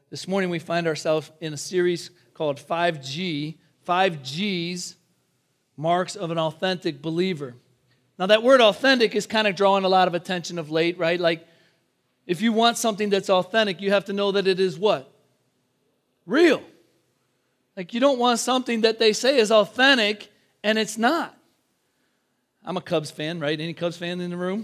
This morning we find ourselves in a series called 5G, 5Gs, Marks of an Authentic Believer. Now that word authentic is kind of drawing a lot of attention of late, right? Like if you want something that's authentic, you have to know that it is what? Real. Like you don't want something that they say is authentic and it's not. I'm a Cubs fan, right? Any Cubs fan in the room?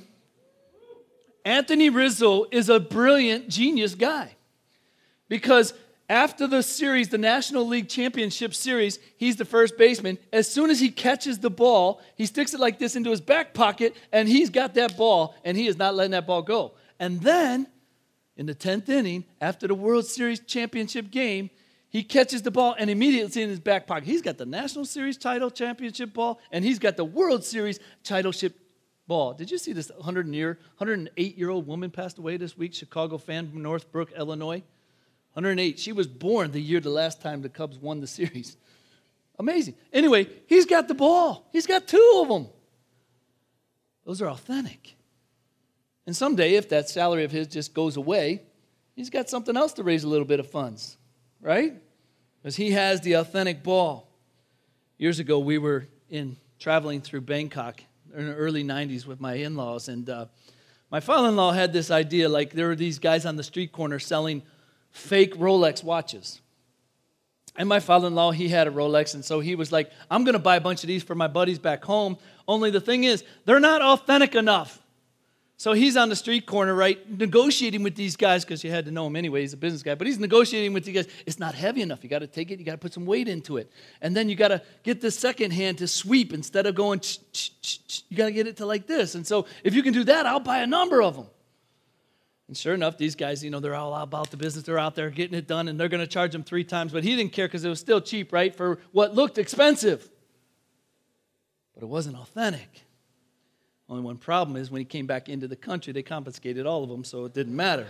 Anthony Rizzo is a brilliant, genius guy. Because after the series, the National League Championship Series, he's the first baseman. As soon as he catches the ball, he sticks it like this into his back pocket, and he's got that ball, and he is not letting that ball go. And then, in the 10th inning, after the World Series championship game, he catches the ball, and immediately it's in his back pocket. He's got the National Series title championship ball, and he's got the World Series titleship ball. Did you see this 108-year-old woman passed away this week, Chicago fan from Northbrook, Illinois? 108. She was born the year the last time the Cubs won the series. Amazing. Anyway, he's got the ball. He's got two of them. Those are authentic. And someday, if that salary of his just goes away, he's got something else to raise a little bit of funds, right? Because he has the authentic ball. Years ago, we were traveling through Bangkok in the early 90s with my in-laws, and my father-in-law had this idea, like there were these guys on the street corner selling fake Rolex watches. And my father-in-law, he had a Rolex, and so he was like, I'm going to buy a bunch of these for my buddies back home. Only the thing is, they're not authentic enough. So he's on the street corner, right, negotiating with these guys, because you had to know him anyway, he's a business guy, but he's negotiating with these guys. It's not heavy enough. You got to take it, you got to put some weight into it. And then you got to get the second hand to sweep instead of going, you got to get it to like this. And so if you can do that, I'll buy a number of them. And sure enough, these guys, they're all about the business. They're out there getting it done, and they're going to charge him 3 times. But he didn't care because it was still cheap, right, for what looked expensive. But it wasn't authentic. Only one problem is when he came back into the country, they confiscated all of them, so it didn't matter.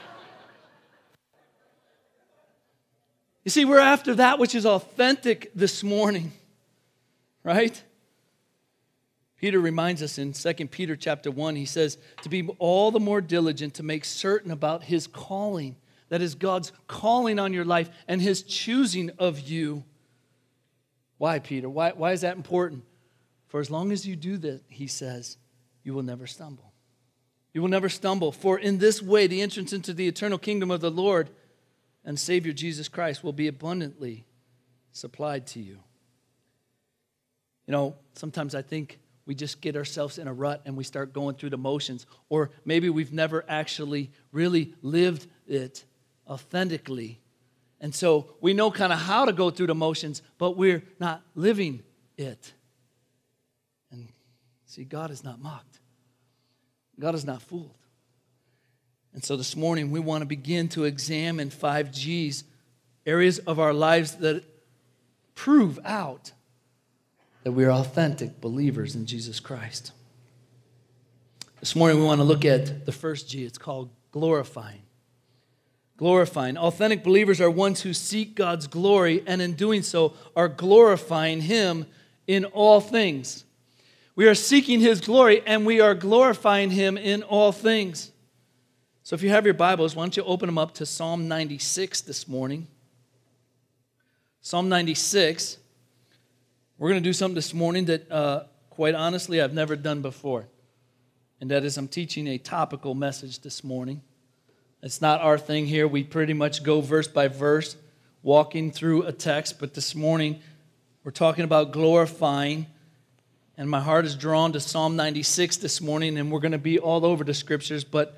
You see, we're after that which is authentic this morning, right? Peter reminds us in 2 Peter chapter 1, he says, to be all the more diligent to make certain about his calling. That is God's calling on your life and his choosing of you. Why, Peter? Why is that important? For as long as you do that, he says, you will never stumble. You will never stumble. For in this way, the entrance into the eternal kingdom of the Lord and Savior Jesus Christ will be abundantly supplied to you. Sometimes I think we just get ourselves in a rut and we start going through the motions. Or maybe we've never actually really lived it authentically. And so we know kind of how to go through the motions, but we're not living it. And see, God is not mocked. God is not fooled. And so this morning we want to begin to examine 5Gs, areas of our lives that prove out that we are authentic believers in Jesus Christ. This morning we want to look at the first G. It's called glorifying. Glorifying. Authentic believers are ones who seek God's glory, and in doing so are glorifying Him in all things. We are seeking His glory, and we are glorifying Him in all things. So if you have your Bibles, why don't you open them up to Psalm 96 this morning. Psalm 96. We're going to do something this morning that, quite honestly, I've never done before. And that is I'm teaching a topical message this morning. It's not our thing here. We pretty much go verse by verse, walking through a text. But this morning, we're talking about glorifying. And my heart is drawn to Psalm 96 this morning. And we're going to be all over the Scriptures. But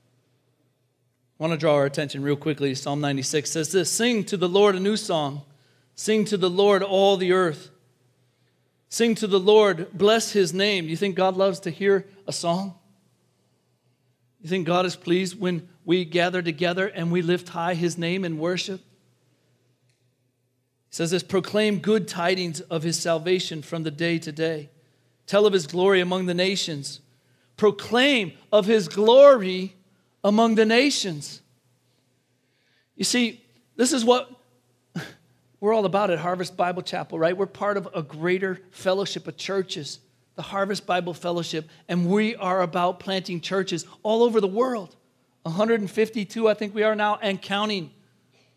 I want to draw our attention real quickly. Psalm 96 says this: sing to the Lord a new song. Sing to the Lord all the earth. Sing to the Lord, bless His name. You think God loves to hear a song? You think God is pleased when we gather together and we lift high His name in worship? He says this: proclaim good tidings of His salvation from the day to day. Tell of His glory among the nations. Proclaim of His glory among the nations. You see, this is what we're all about at Harvest Bible Chapel, right? We're part of a greater fellowship of churches, the Harvest Bible Fellowship, and we are about planting churches all over the world. 152, I think we are now, and counting.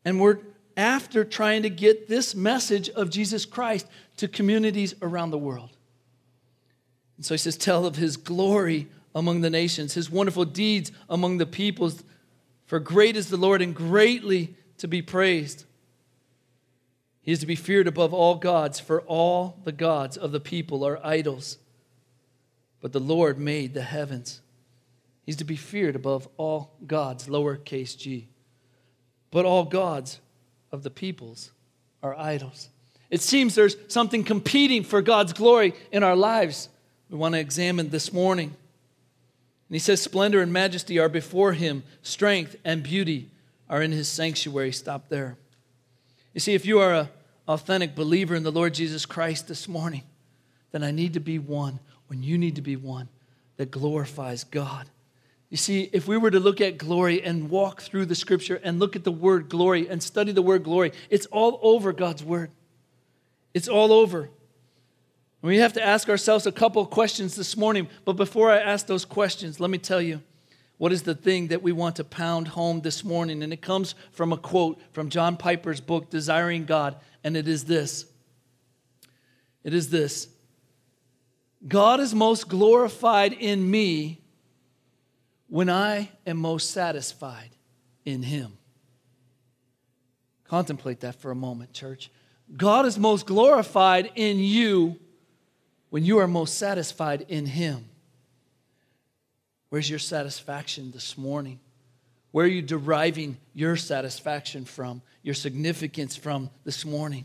And we're after trying to get this message of Jesus Christ to communities around the world. And so he says, tell of his glory among the nations, his wonderful deeds among the peoples. For great is the Lord and greatly to be praised. He is to be feared above all gods, for all the gods of the people are idols. But the Lord made the heavens. He's to be feared above all gods, lowercase g. But all gods of the peoples are idols. It seems there's something competing for God's glory in our lives we want to examine this morning. And he says, splendor and majesty are before him. Strength and beauty are in his sanctuary. Stop there. You see, if you are an authentic believer in the Lord Jesus Christ this morning, then I need to be one, when you need to be one, that glorifies God. You see, if we were to look at glory and walk through the scripture and look at the word glory and study the word glory, it's all over God's word. It's all over. We have to ask ourselves a couple of questions this morning. But before I ask those questions, let me tell you what is the thing that we want to pound home this morning. And it comes from a quote from John Piper's book, Desiring God. And it is this. It is this. God is most glorified in me when I am most satisfied in him. Contemplate that for a moment, church. God is most glorified in you when you are most satisfied in him. Where's your satisfaction this morning? Where are you deriving your satisfaction from, your significance from this morning?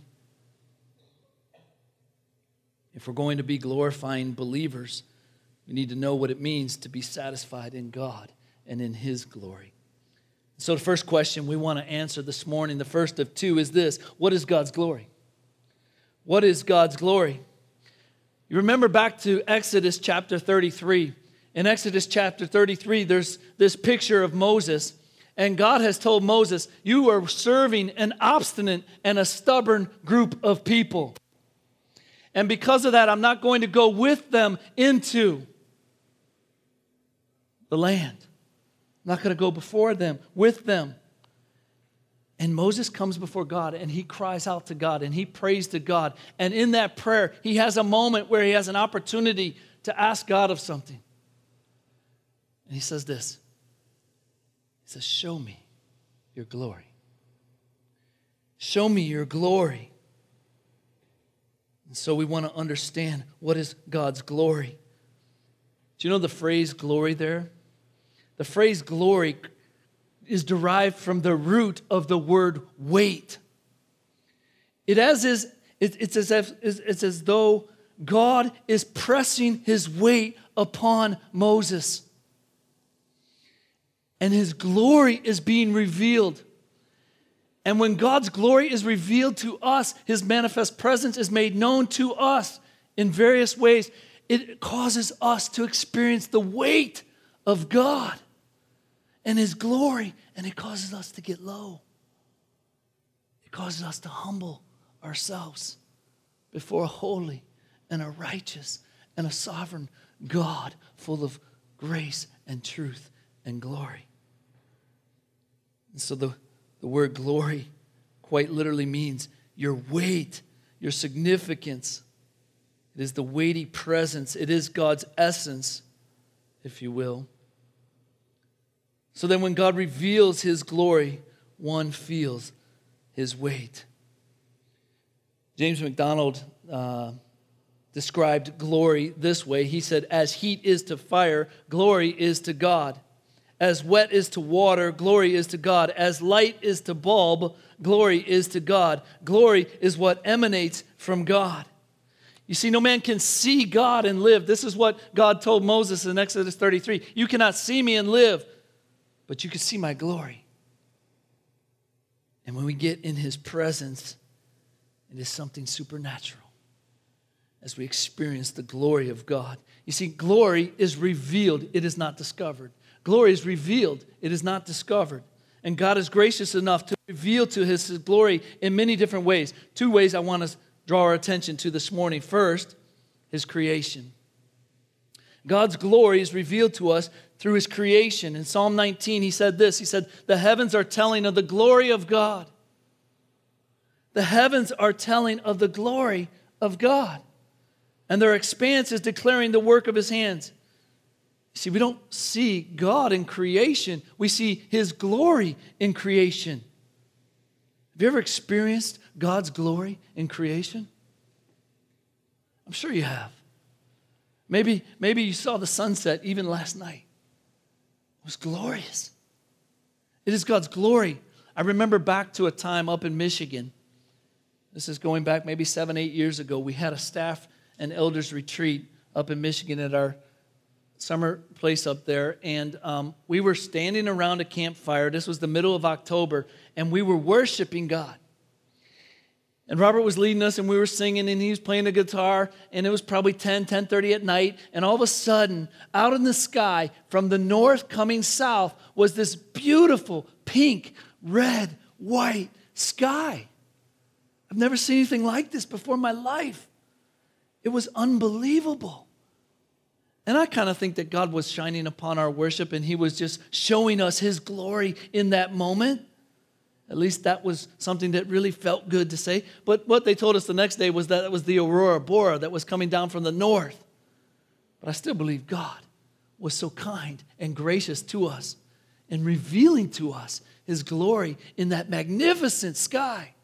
If we're going to be glorifying believers, we need to know what it means to be satisfied in God and in his glory. So the first question we want to answer this morning, the first of two, is this. What is God's glory? What is God's glory? You remember back to Exodus chapter 33. In Exodus chapter 33, there's this picture of Moses. And God has told Moses, you are serving an obstinate and a stubborn group of people. And because of that, I'm not going to go with them into the land. I'm not going to go before them, with them. And Moses comes before God and he cries out to God and he prays to God. And in that prayer, he has a moment where he has an opportunity to ask God of something. And he says this. He says, show me your glory. Show me your glory. And so we want to understand what is God's glory. Do you know the phrase glory there? The phrase glory is derived from the root of the word weight. It's as though God is pressing his weight upon Moses. And his glory is being revealed. And when God's glory is revealed to us, his manifest presence is made known to us in various ways. It causes us to experience the weight of God and his glory, and it causes us to get low. It causes us to humble ourselves before a holy and a righteous and a sovereign God full of grace and truth and glory. And so the word glory quite literally means your weight, your significance. It is the weighty presence. It is God's essence, if you will. So then when God reveals his glory, one feels his weight. James MacDonald described glory this way. He said, as heat is to fire, glory is to God. As wet is to water, glory is to God. As light is to bulb, glory is to God. Glory is what emanates from God. You see, no man can see God and live. This is what God told Moses in Exodus 33. You cannot see me and live, but you can see my glory. And when we get in his presence, it is something supernatural as we experience the glory of God. You see, glory is revealed. It is not discovered. Glory is revealed. It is not discovered. And God is gracious enough to reveal to his glory in many different ways. Two ways I want to draw our attention to this morning. First, his creation. God's glory is revealed to us through his creation. In Psalm 19, he said this. He said, the heavens are telling of the glory of God. The heavens are telling of the glory of God, and their expanse is declaring the work of his hands. See, we don't see God in creation. We see his glory in creation. Have you ever experienced God's glory in creation? I'm sure you have. Maybe you saw the sunset even last night. It was glorious. It is God's glory. I remember back to a time up in Michigan. This is going back maybe 7-8 years ago. We had a staff and elders retreat up in Michigan at our summer place up there, and we were standing around a campfire. This was the middle of October, and we were worshiping God. And Robert was leading us, and we were singing, and he was playing the guitar, and it was probably 10:30 at night, and all of a sudden, out in the sky, from the north coming south, was this beautiful pink, red, white sky. I've never seen anything like this before in my life. It was unbelievable. And I kind of think that God was shining upon our worship, and he was just showing us his glory in that moment. At least that was something that really felt good to say. But what they told us the next day was that it was the aurora borealis that was coming down from the north. But I still believe God was so kind and gracious to us and revealing to us his glory in that magnificent sky.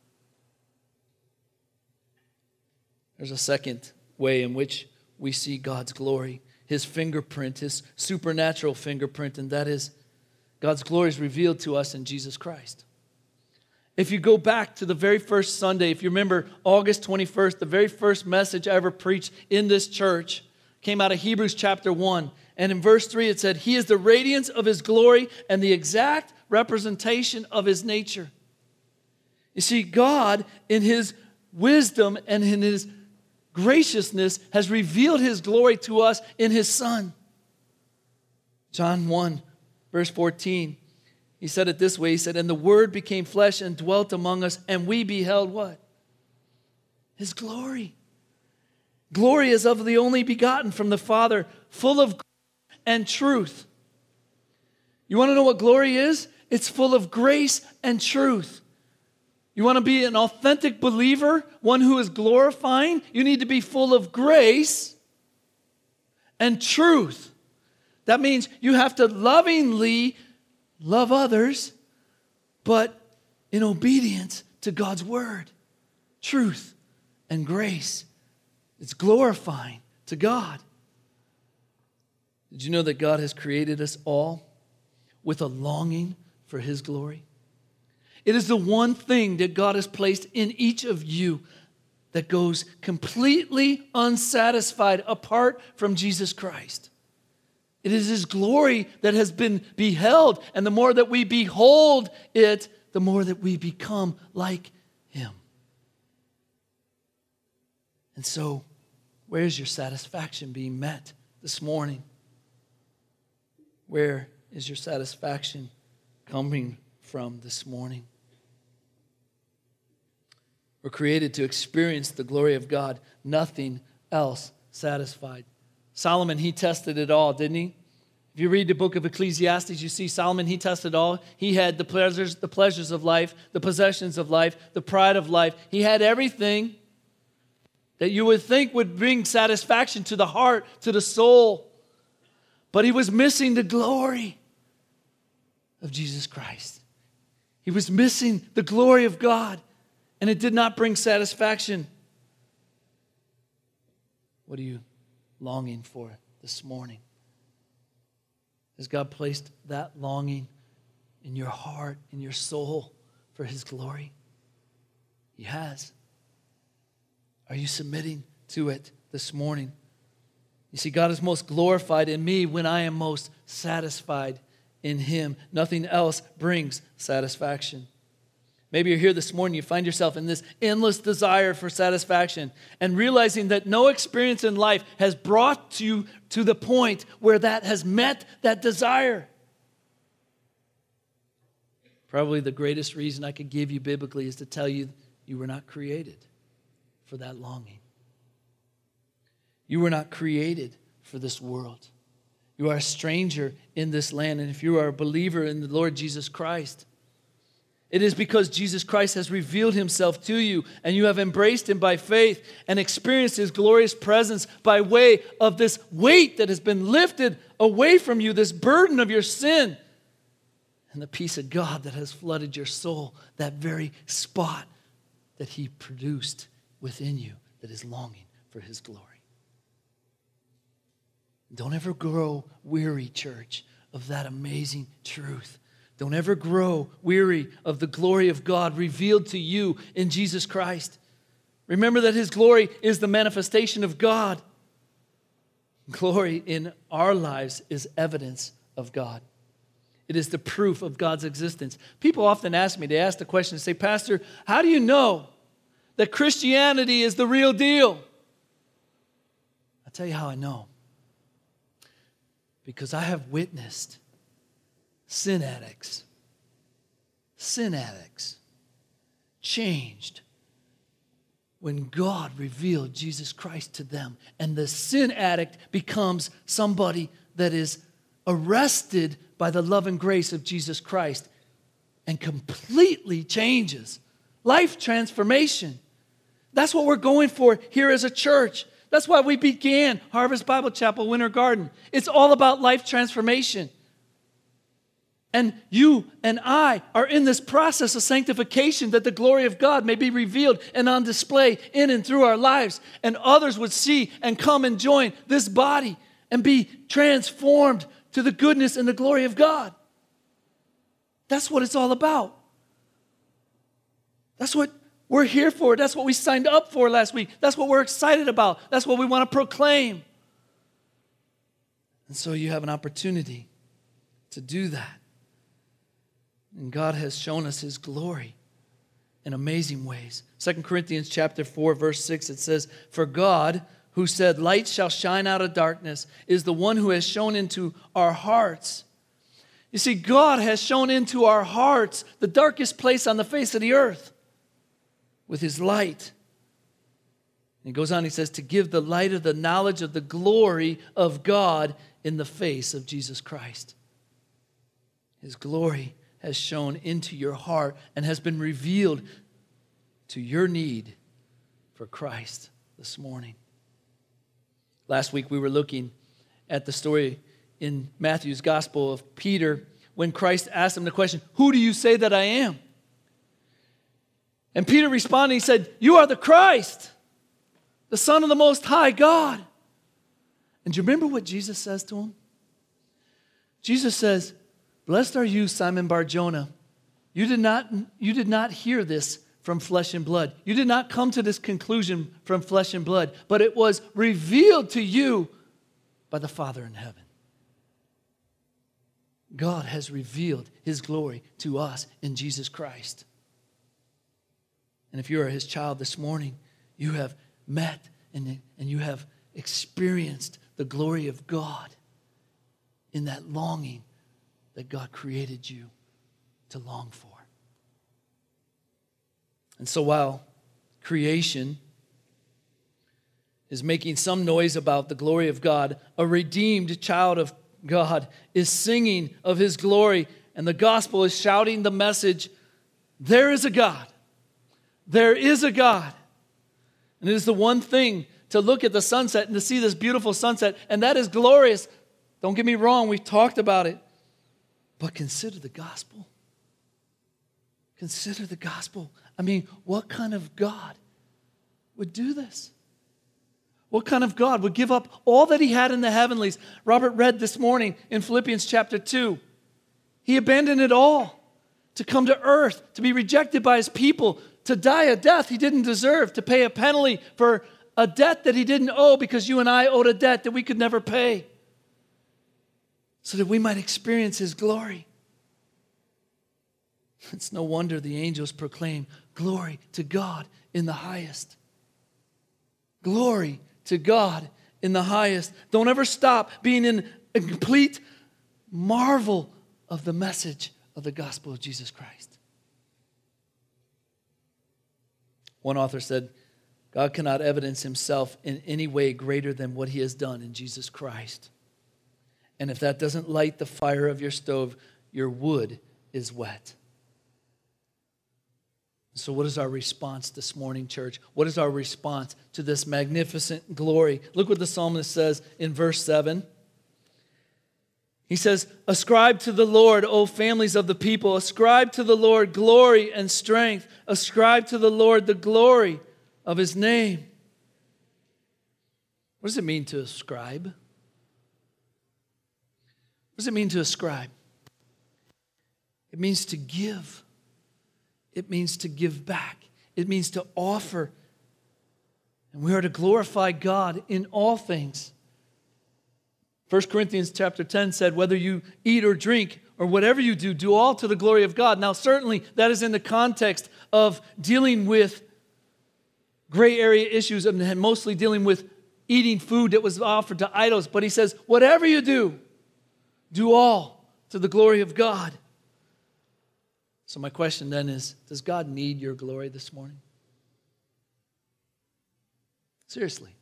There's a second way in which we see God's glory, his fingerprint, his supernatural fingerprint, and that is God's glory is revealed to us in Jesus Christ. If you go back to the very first Sunday, if you remember August 21st, the very first message I ever preached in this church came out of Hebrews chapter 1. And in verse 3 it said, he is the radiance of his glory and the exact representation of his nature. You see, God in his wisdom and in his graciousness has revealed his glory to us in his Son. John 1, verse 14, he said it this way. He said, and the Word became flesh and dwelt among us, and we beheld what? His glory. Glory is of the only begotten from the Father, full of grace and truth. You want to know what glory is? It's full of grace and truth. You want to be an authentic believer, one who is glorifying? You need to be full of grace and truth. That means you have to lovingly love others, but in obedience to God's word. Truth and grace. It's glorifying to God. Did you know that God has created us all with a longing for his glory? It is the one thing that God has placed in each of you that goes completely unsatisfied apart from Jesus Christ. It is his glory that has been beheld, and the more that we behold it, the more that we become like him. And so, where is your satisfaction being met this morning? Where is your satisfaction coming from this morning? We're created to experience the glory of God. Nothing else satisfied. Solomon, he tested it all, didn't he? If you read the book of Ecclesiastes, you see Solomon, he tested all. He had the pleasures of life, the possessions of life, the pride of life. He had everything that you would think would bring satisfaction to the heart, to the soul. But he was missing the glory of Jesus Christ. He was missing the glory of God. And it did not bring satisfaction. What are you longing for this morning? Has God placed that longing in your heart, in your soul for his glory? He has. Are you submitting to it this morning? You see, God is most glorified in me when I am most satisfied in him. Nothing else brings satisfaction. Maybe you're here this morning, you find yourself in this endless desire for satisfaction and realizing that no experience in life has brought you to the point where that has met that desire. Probably the greatest reason I could give you biblically is to tell you you were not created for that longing. You were not created for this world. You are a stranger in this land, and if you are a believer in the Lord Jesus Christ, It is because Jesus Christ has revealed himself to you and you have embraced him by faith and experienced his glorious presence by way of this weight that has been lifted away from you, this burden of your sin, and the peace of God that has flooded your soul, that very spot that he produced within you that is longing for his glory. Don't ever grow weary, church, of that amazing truth. Don't ever grow weary of the glory of God revealed to you in Jesus Christ. Remember that his glory is the manifestation of God. Glory in our lives is evidence of God. It is the proof of God's existence. People often ask me, they ask the question, they say, Pastor, how do you know that Christianity is the real deal? I'll tell you how I know. Because I have witnessed sin addicts changed when God revealed Jesus Christ to them. And the sin addict becomes somebody that is arrested by the love and grace of Jesus Christ and completely changes. Life transformation. That's what we're going for here as a church. That's why we began Harvest Bible Chapel Winter Garden. It's all about life transformation. And you and I are in this process of sanctification that the glory of God may be revealed and on display in and through our lives. And others would see and come and join this body and be transformed to the goodness and the glory of God. That's what it's all about. That's what we're here for. That's what we signed up for last week. That's what we're excited about. That's what we want to proclaim. And so you have an opportunity to do that. And God has shown us his glory in amazing ways. 2 Corinthians chapter 4, verse 6, it says, For God, who said, light shall shine out of darkness, is the one who has shown into our hearts. You see, God has shown into our hearts the darkest place on the face of the earth with his light. And he goes on, he says, to give the light of the knowledge of the glory of God in the face of Jesus Christ. His glory has shone into your heart and has been revealed to your need for Christ this morning. Last week we were looking at the story in Matthew's Gospel of Peter when Christ asked him the question, who do you say that I am? And Peter responded, he said, you are the Christ, the Son of the Most High God. And do you remember what Jesus says to him? Jesus says, blessed are you, Simon Bar-Jonah. You did not hear this from flesh and blood. You did not come to this conclusion from flesh and blood, but it was revealed to you by the Father in heaven. God has revealed his glory to us in Jesus Christ. And if you are his child this morning, you have met and you have experienced the glory of God in that longing that God created you to long for. And so while creation is making some noise about the glory of God, a redeemed child of God is singing of his glory, and the gospel is shouting the message, there is a God. There is a God. And it is the one thing to look at the sunset and to see this beautiful sunset, and that is glorious. Don't get me wrong, we've talked about it. But consider the gospel. Consider the gospel. I mean, what kind of God would do this? What kind of God would give up all that he had in the heavenlies? Robert read this morning in Philippians chapter 2. He abandoned it all to come to earth, to be rejected by his people, to die a death he didn't deserve, to pay a penalty for a debt that he didn't owe because you and I owed a debt that we could never pay, so that we might experience his glory. It's no wonder the angels proclaim, glory to God in the highest. Glory to God in the highest. Don't ever stop being in a complete marvel of the message of the gospel of Jesus Christ. One author said, God cannot evidence himself in any way greater than what he has done in Jesus Christ. And if that doesn't light the fire of your stove, your wood is wet. So what is our response this morning, church? What is our response to this magnificent glory? Look what the psalmist says in verse 7. He says, ascribe to the Lord, O families of the people. Ascribe to the Lord glory and strength. Ascribe to the Lord the glory of his name. What does it mean to ascribe? What does it mean to ascribe? It means to give. It means to give back. It means to offer. And we are to glorify God in all things. 1 Corinthians chapter 10 said, whether you eat or drink or whatever you do, do all to the glory of God. Now, certainly that is in the context of dealing with gray area issues and mostly dealing with eating food that was offered to idols. But he says, whatever you do, do all to the glory of God. So my question then is, does God need your glory this morning? Seriously.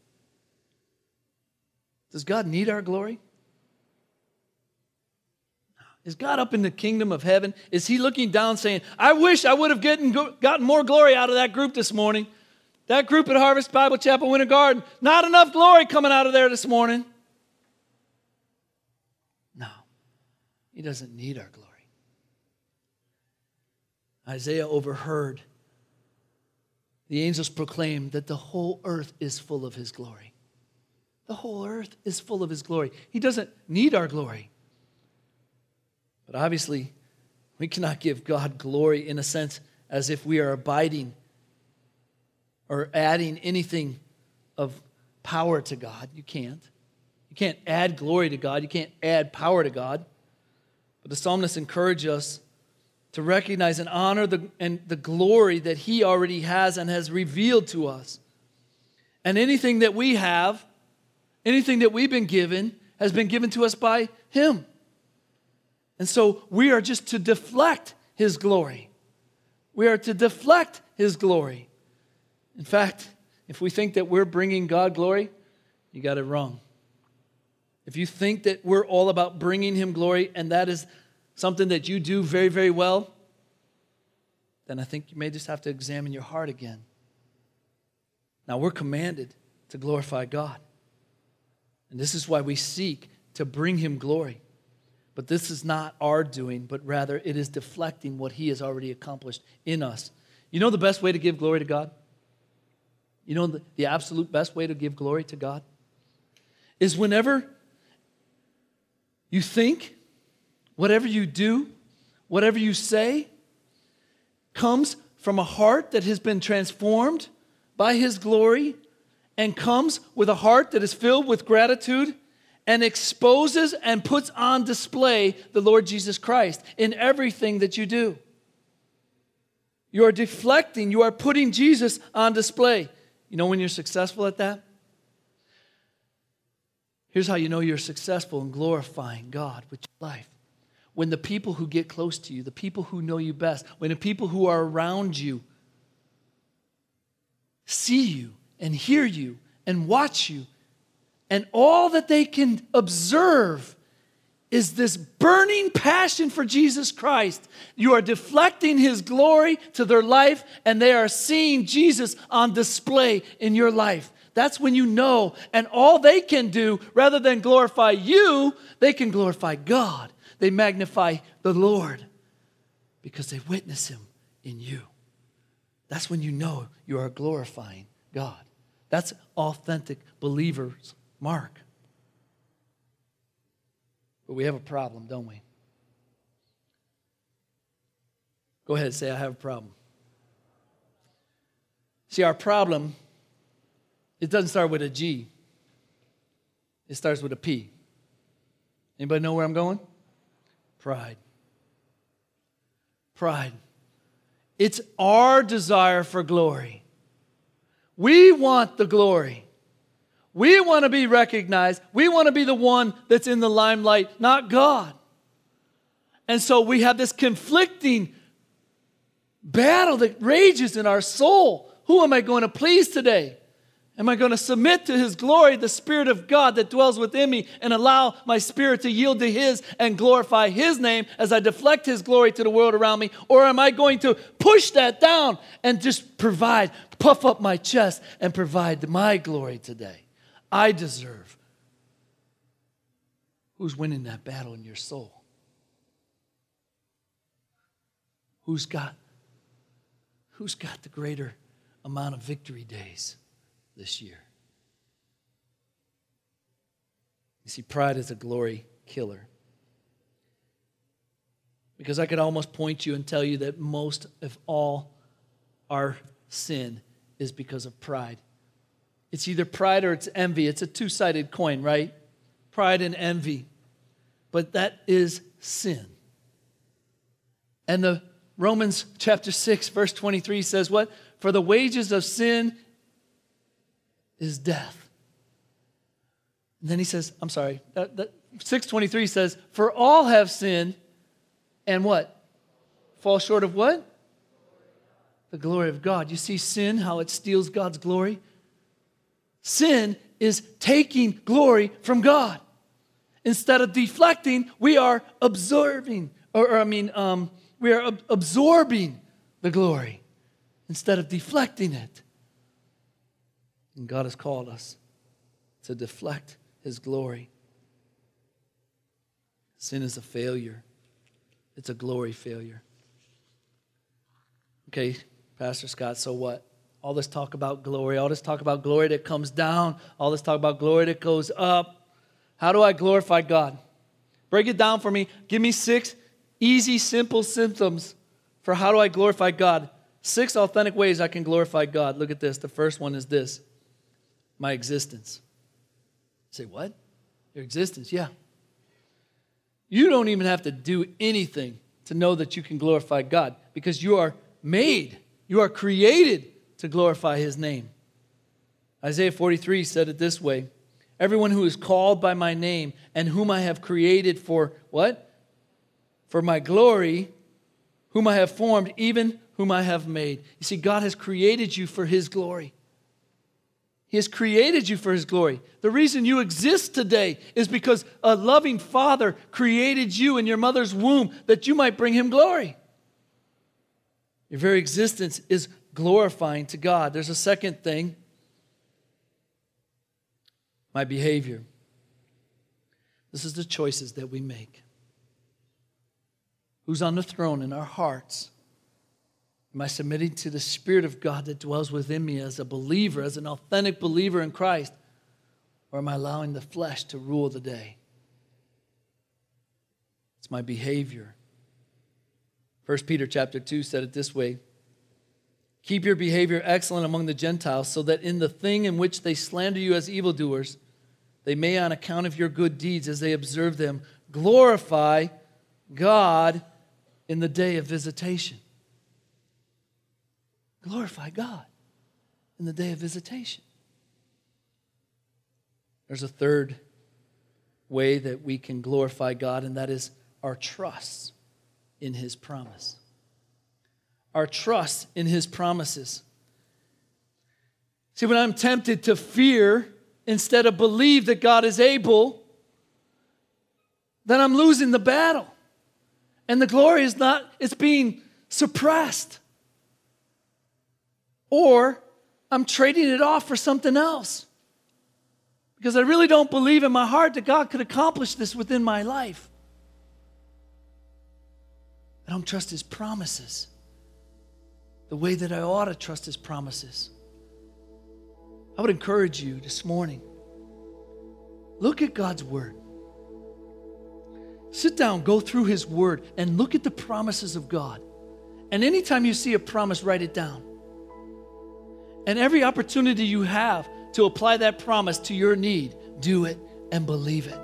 Does God need our glory? Is God up in the kingdom of heaven? Is he looking down saying, I wish I would have gotten more glory out of that group this morning. That group at Harvest Bible Chapel, Winter Garden, not enough glory coming out of there this morning. No, he doesn't need our glory. Isaiah overheard the angels proclaim that the whole earth is full of his glory. The whole earth is full of his glory. He doesn't need our glory. But obviously, we cannot give God glory in a sense as if we are abiding or adding anything of power to God. You can't. You can't add glory to God. You can't add power to God. But the psalmist encourages us to recognize and honor the glory that he already has and has revealed to us. And anything that we have, anything that we've been given, has been given to us by him. And so we are just to deflect his glory. We are to deflect his glory. In fact, if we think that we're bringing God glory, you got it wrong. If you think that we're all about bringing him glory and that is something that you do very, very well, then I think you may just have to examine your heart again. Now, we're commanded to glorify God. And this is why we seek to bring him glory. But this is not our doing, but rather it is deflecting what he has already accomplished in us. You know the best way to give glory to God? You know the absolute best way to give glory to God? Is whenever you think, whatever you do, whatever you say, comes from a heart that has been transformed by his glory and comes with a heart that is filled with gratitude and exposes and puts on display the Lord Jesus Christ in everything that you do. You are deflecting, you are putting Jesus on display. You know when you're successful at that? Here's how you know you're successful in glorifying God with your life. When the people who get close to you, the people who know you best, when the people who are around you see you and hear you and watch you, and all that they can observe is this burning passion for Jesus Christ. You are deflecting his glory to their life, and they are seeing Jesus on display in your life. That's when you know, and all they can do, rather than glorify you, they can glorify God. They magnify the Lord because they witness him in you. That's when you know you are glorifying God. That's authentic believers' mark. But we have a problem, don't we? Go ahead and say, I have a problem. See, our problem, it doesn't start with a G. It starts with a P. Anybody know where I'm going? Pride. Pride. It's our desire for glory. We want the glory. We want to be recognized. We want to be the one that's in the limelight, not God. And so we have this conflicting battle that rages in our soul. Who am I going to please today? Am I going to submit to His glory, the Spirit of God that dwells within me, and allow my spirit to yield to His and glorify His name as I deflect His glory to the world around me? Or am I going to push that down and just puff up my chest and provide my glory today? I deserve. Who's winning that battle in your soul? Who's got the greater amount of victory days this year? You see, pride is a glory killer. Because I could almost point you and tell you that most of all our sin is because of pride. It's either pride or it's envy. It's a two-sided coin, right? Pride and envy. But that is sin. And the Romans chapter 6, verse 23 says what? For the wages of sin is death. And then he says, 6:23 says, for all have sinned and what? Fall short of what? The glory of God. You see sin, how it steals God's glory? Sin is taking glory from God. Instead of deflecting, we are absorbing, we are absorbing the glory instead of deflecting it. And God has called us to deflect His glory. Sin is a failure. It's a glory failure. Okay, Pastor Scott, so what? All this talk about glory, all this talk about glory that comes down, all this talk about glory that goes up. How do I glorify God? Break it down for me. Give me 6 easy, simple symptoms for how do I glorify God. 6 authentic ways I can glorify God. Look at this. The first one is this. My existence. You say, what? Your existence, yeah. You don't even have to do anything to know that you can glorify God because you are made, you are created to glorify His name. Isaiah 43 said it this way. Everyone who is called by my name and whom I have created for what? For my glory, whom I have formed, even whom I have made. You see, God has created you for His glory. He has created you for His glory. The reason you exist today is because a loving Father created you in your mother's womb that you might bring Him glory. Your very existence is glorifying to God. There's a second thing. My behavior. This is the choices that we make. Who's on the throne in our hearts? Am I submitting to the Spirit of God that dwells within me as a believer, as an authentic believer in Christ? Or am I allowing the flesh to rule the day? It's my behavior. 1 Peter chapter 2 said it this way. Keep your behavior excellent among the Gentiles, so that in the thing in which they slander you as evildoers, they may, on account of your good deeds, as they observe them, glorify God in the day of visitation. Glorify God in the day of visitation. There's a third way that we can glorify God, and that is our trust in His promise. Our trust in His promises. See, when I'm tempted to fear instead of believe that God is able, then I'm losing the battle. And the glory is not, it's being suppressed. Or I'm trading it off for something else. Because I really don't believe in my heart that God could accomplish this within my life. I don't trust His promises the way that I ought to trust His promises. I would encourage you this morning, look at God's Word. Sit down, go through His Word, and look at the promises of God. And anytime you see a promise, write it down. And every opportunity you have to apply that promise to your need, do it and believe it.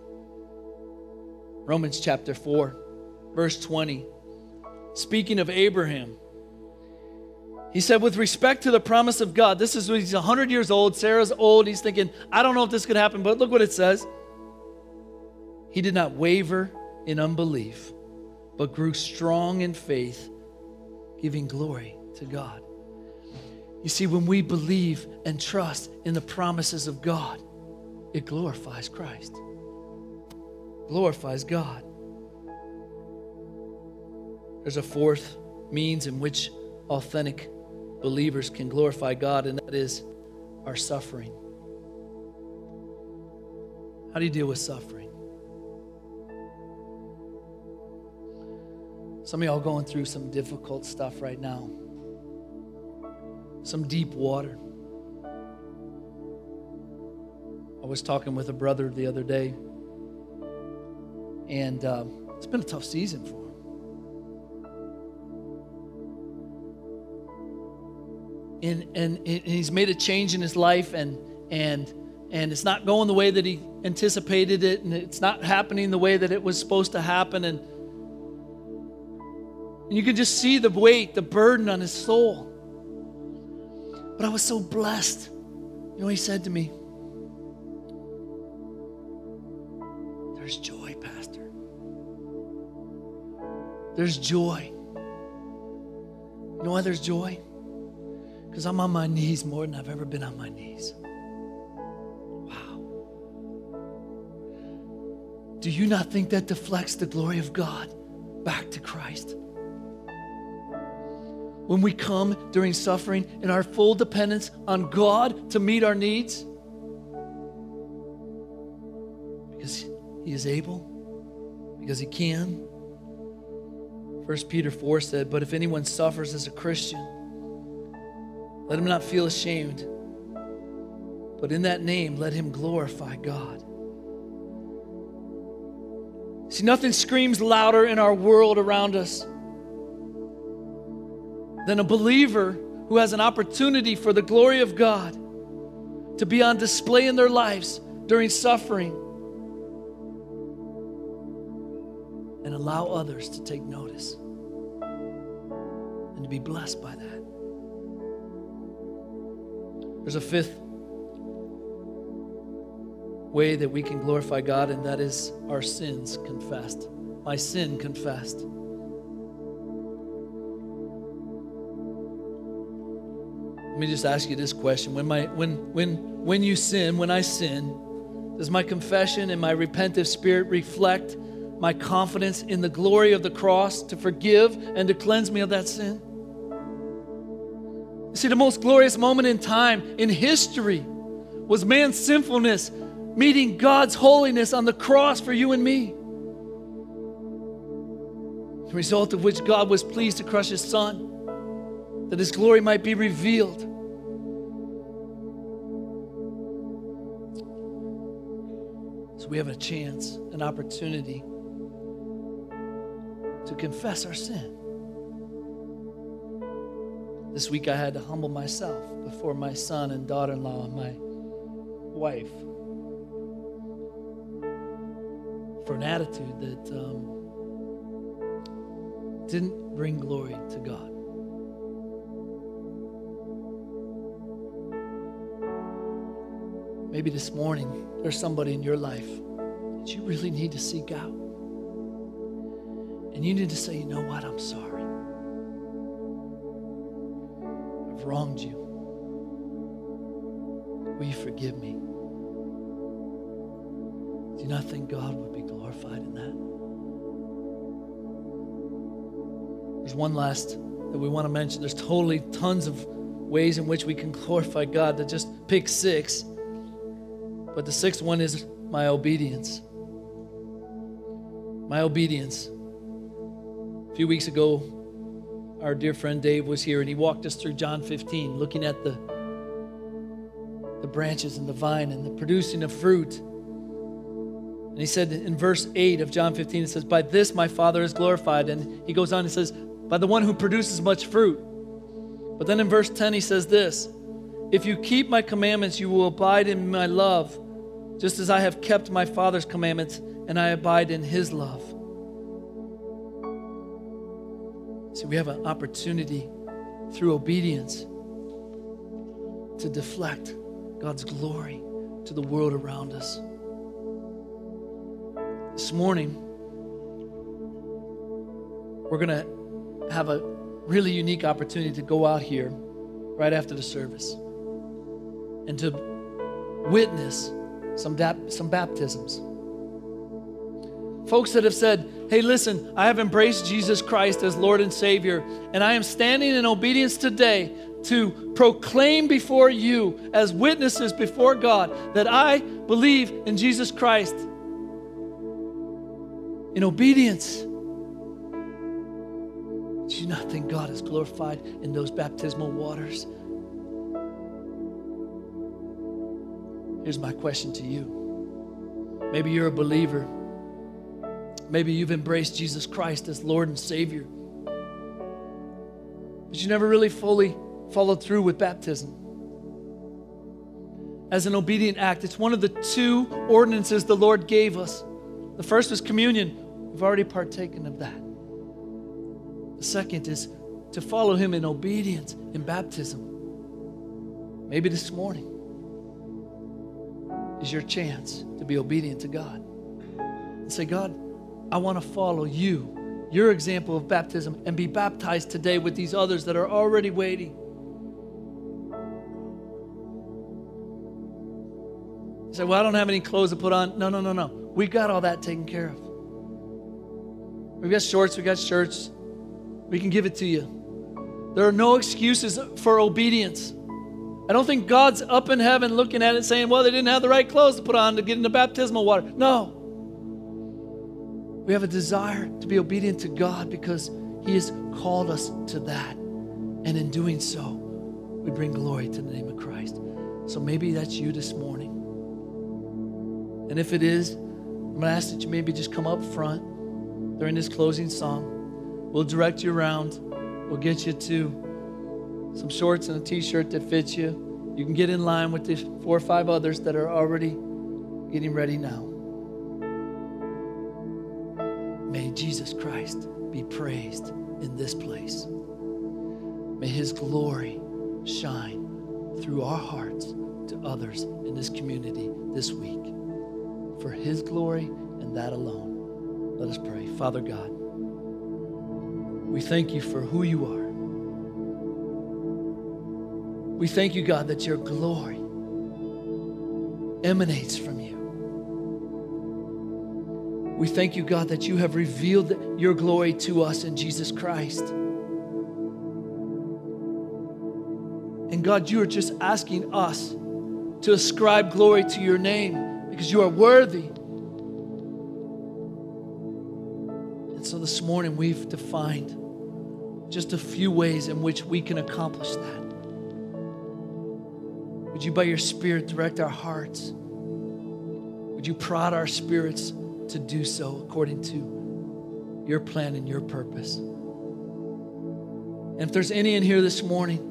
Romans chapter 4, verse 20. Speaking of Abraham, he said, with respect to the promise of God, this is when he's 100 years old, Sarah's old, he's thinking, I don't know if this could happen, but look what it says. He did not waver in unbelief, but grew strong in faith, giving glory to God. You see, when we believe and trust in the promises of God, it glorifies Christ. Glorifies God. There's a fourth means in which authentic believers can glorify God, and that is our suffering. How do you deal with suffering? Some of y'all going through some difficult stuff right now. Some deep water. I was talking with a brother the other day, and it's been a tough season for him. And he's made a change in his life, and it's not going the way that he anticipated it, and it's not happening the way that it was supposed to happen, and you can just see the weight, the burden on his soul. But I was so blessed. You know what he said to me? There's joy, Pastor. There's joy. You know why there's joy? Because I'm on my knees more than I've ever been on my knees. Wow. Do you not think that deflects the glory of God back to Christ? When we come during suffering in our full dependence on God to meet our needs, because He is able, because He can. 1 Peter 4 said, but if anyone suffers as a Christian, let him not feel ashamed, but in that name, let him glorify God. See, nothing screams louder in our world around us than a believer who has an opportunity for the glory of God to be on display in their lives during suffering and allow others to take notice and to be blessed by that. There's a fifth way that we can glorify God, and that is our sins confessed. My sin confessed. Let me just ask you this question. When you sin, when I sin, does my confession and my repentant spirit reflect my confidence in the glory of the cross to forgive and to cleanse me of that sin? You see, the most glorious moment in time, in history, was man's sinfulness meeting God's holiness on the cross for you and me. The result of which God was pleased to crush His Son, that His glory might be revealed. So we have a chance, an opportunity to confess our sin. This week I had to humble myself before my son and daughter-in-law and my wife for an attitude that didn't bring glory to God. Maybe this morning there's somebody in your life that you really need to seek out. And you need to say, you know what, I'm sorry. I've wronged you. Will you forgive me? Do you not think God would be glorified in that? There's one last that we want to mention. There's totally tons of ways in which we can glorify God. To just pick 6. But the 6th one is my obedience. My obedience. A few weeks ago, our dear friend Dave was here, and he walked us through John 15, looking at the branches and the vine and the producing of fruit. And he said in verse 8 of John 15, it says, by this my Father is glorified. And he goes on and says, by the one who produces much fruit. But then in verse 10, he says this, if you keep my commandments, you will abide in my love, just as I have kept my Father's commandments, and I abide in His love. See, we have an opportunity through obedience to deflect God's glory to the world around us. This morning, we're going to have a really unique opportunity to go out here right after the service and to witness some baptisms. Folks that have said, hey, listen, I have embraced Jesus Christ as Lord and Savior, and I am standing in obedience today to proclaim before you as witnesses before God that I believe in Jesus Christ. In obedience. Do you not think God is glorified in those baptismal waters? Here's my question to you. Maybe you're a believer. Maybe you've embraced Jesus Christ as Lord and Savior, but you never really fully followed through with baptism. As an obedient act, it's one of the two ordinances the Lord gave us. The first was communion. We've already partaken of that. The second is to follow Him in obedience in baptism. Maybe this morning is your chance to be obedient to God and say, God, I want to follow you, your example of baptism, and be baptized today with these others that are already waiting. You say, well, I don't have any clothes to put on. No. We've got all that taken care of. We've got shorts, we've got shirts. We can give it to you. There are no excuses for obedience. I don't think God's up in heaven looking at it saying, well, they didn't have the right clothes to put on to get in the baptismal water. No. We have a desire to be obedient to God because He has called us to that. And in doing so, we bring glory to the name of Christ. So maybe that's you this morning. And if it is, I'm going to ask that you maybe just come up front during this closing song. We'll direct you around. We'll get you to some shorts and a t-shirt that fits you. You can get in line with the 4 or 5 others that are already getting ready now. May Jesus Christ be praised in this place. May His glory shine through our hearts to others in this community this week. For His glory and that alone. Let us pray. Father God, we thank You for who You are. We thank You, God, that Your glory emanates from You. We thank You, God, that You have revealed Your glory to us in Jesus Christ. And God, You are just asking us to ascribe glory to Your name because You are worthy. And so this morning we've defined just a few ways in which we can accomplish that. Would You by Your Spirit direct our hearts? Would You prod our spirits to do so according to Your plan and Your purpose? And if there's any in here this morning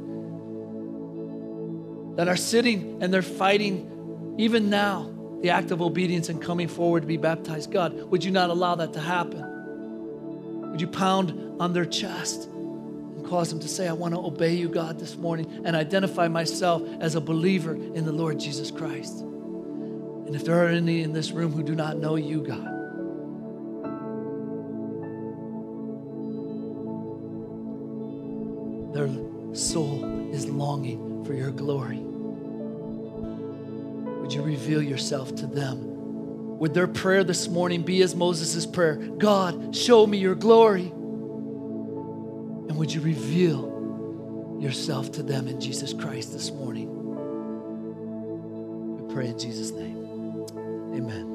that are sitting and they're fighting even now the act of obedience and coming forward to be baptized, God, would You not allow that to happen? Would You pound on their chest and cause them to say, I want to obey You, God, this morning and identify myself as a believer in the Lord Jesus Christ? And if there are any in this room who do not know You, God, their soul is longing for Your glory. Would You reveal Yourself to them? Would their prayer this morning be as Moses' prayer? God, show me Your glory. And would You reveal Yourself to them in Jesus Christ this morning? We pray in Jesus' name. Amen.